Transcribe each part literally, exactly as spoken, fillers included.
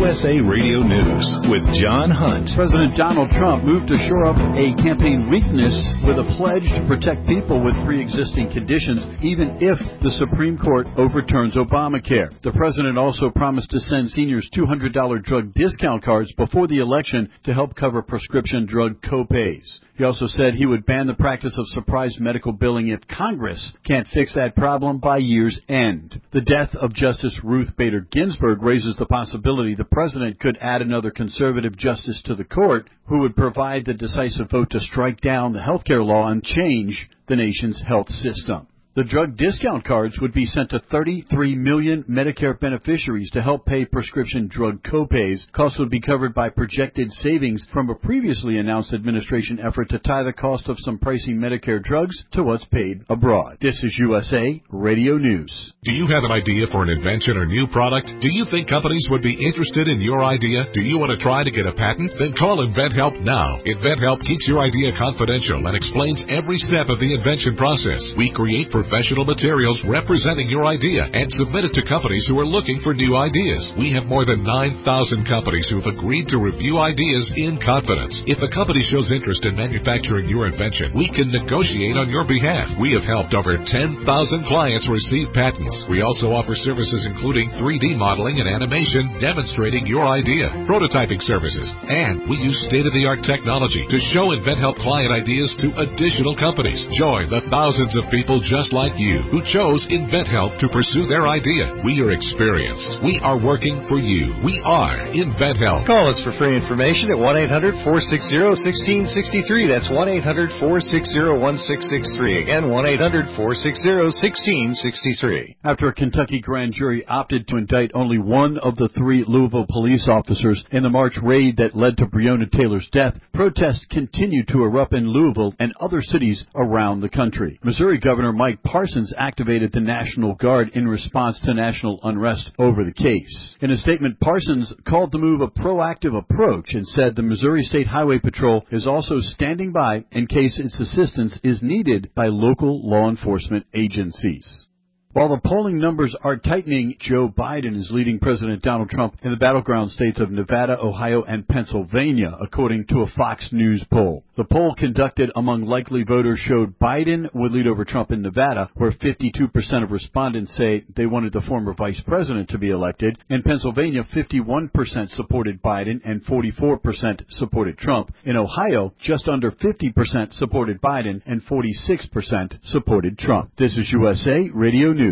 S A Radio News with John Hunt. President Donald Trump moved to shore up a campaign weakness with a pledge to protect people with pre-existing conditions, even if the Supreme Court overturns Obamacare. The president also promised to send seniors two hundred dollars drug discount cards before the election to help cover prescription drug copays. He also said he would ban the practice of surprise medical billing if Congress can't fix that problem by year's end. The death of Justice Ruth Bader Ginsburg raises the possibility the president could add another conservative justice to the court who would provide the decisive vote to strike down the health care law and change the nation's health system. The drug discount cards would be sent to thirty-three million Medicare beneficiaries to help pay prescription drug copays. Costs would be covered by projected savings from a previously announced administration effort to tie the cost of some pricey Medicare drugs to what's paid abroad. This is U S A Radio News. Do you have an idea for an invention or new product? Do you think companies would be interested in your idea? Do you want to try to get a patent? Then call InventHelp now. InventHelp keeps your idea confidential and explains every step of the invention process. We create professional materials representing your idea and submit it to companies who are looking for new ideas. We have more than nine thousand companies who have agreed to review ideas in confidence. If a company shows interest in manufacturing your invention, we can negotiate on your behalf. We have helped over ten thousand clients receive patents. We also offer services including three D modeling and animation demonstrating your idea, prototyping services, and we use state-of-the-art technology to show InventHelp client ideas to additional companies. Join the thousands of people just like you who chose InventHelp to pursue their idea. We are experienced. We are working for you. We are InventHelp. Call us for free information at one eight hundred four six zero one six six three. That's one eight hundred four six zero one six six three. Again, one eight hundred four six zero one six six three. After a Kentucky grand jury opted to indict only one of the three Louisville police officers in the March raid that led to Breonna Taylor's death, protests continue to erupt in Louisville and other cities around the country. Missouri Governor Mike Parsons activated the National Guard in response to national unrest over the case. In a statement, Parsons called the move a proactive approach and said the Missouri State Highway Patrol is also standing by in case its assistance is needed by local law enforcement agencies. While the polling numbers are tightening, Joe Biden is leading President Donald Trump in the battleground states of Nevada, Ohio, and Pennsylvania, according to a Fox News poll. The poll conducted among likely voters showed Biden would lead over Trump in Nevada, where fifty-two percent of respondents say they wanted the former vice president to be elected. In Pennsylvania, fifty-one percent supported Biden and forty-four percent supported Trump. In Ohio, just under fifty percent supported Biden and forty-six percent supported Trump. This is U S A Radio News.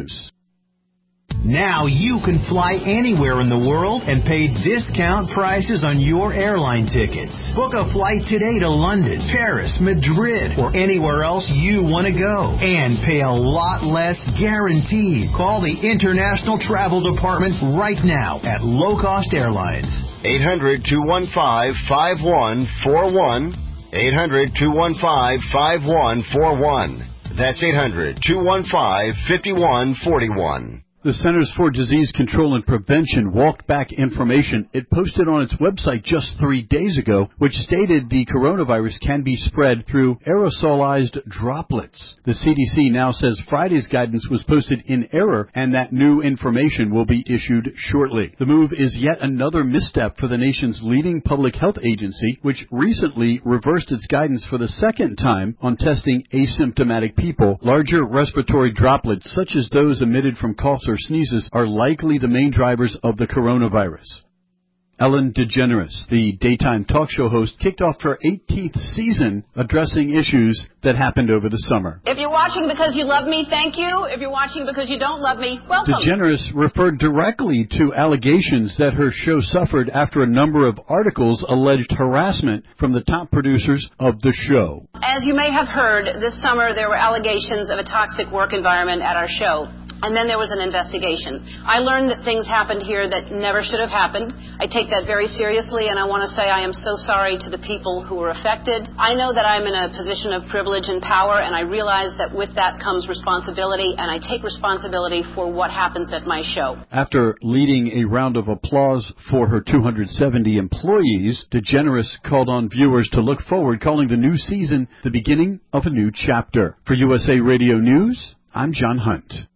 Now you can fly anywhere in the world and pay discount prices on your airline tickets. Book a flight today to London, Paris, Madrid, or anywhere else you want to go. And pay a lot less guaranteed. Call the International Travel Department right now at Low Cost Airlines. eight hundred two one five five one four one. eight hundred two one five five one four one. That's eight hundred two one five five one four one. The Centers for Disease Control and Prevention walked back information it posted on its website just three days ago, which stated the coronavirus can be spread through aerosolized droplets. The C D C now says Friday's guidance was posted in error and that new information will be issued shortly. The move is yet another misstep for the nation's leading public health agency, which recently reversed its guidance for the second time on testing asymptomatic people. Larger respiratory droplets, such as those emitted from coughs or sneezes, are likely the main drivers of the coronavirus. Ellen DeGeneres, the daytime talk show host, kicked off her eighteenth season addressing issues that happened over the summer. If you're watching because you love me, thank you. If you're watching because you don't love me, welcome. DeGeneres referred directly to allegations that her show suffered after a number of articles alleged harassment from the top producers of the show. As you may have heard, this summer there were allegations of a toxic work environment at our show. And then there was an investigation. I learned that things happened here that never should have happened. I take that very seriously, and I want to say I am so sorry to the people who were affected. I know that I'm in a position of privilege and power, and I realize that with that comes responsibility, and I take responsibility for what happens at my show. After leading a round of applause for her two hundred seventy employees, DeGeneres called on viewers to look forward, calling the new season the beginning of a new chapter. For U S A Radio News, I'm John Hunt.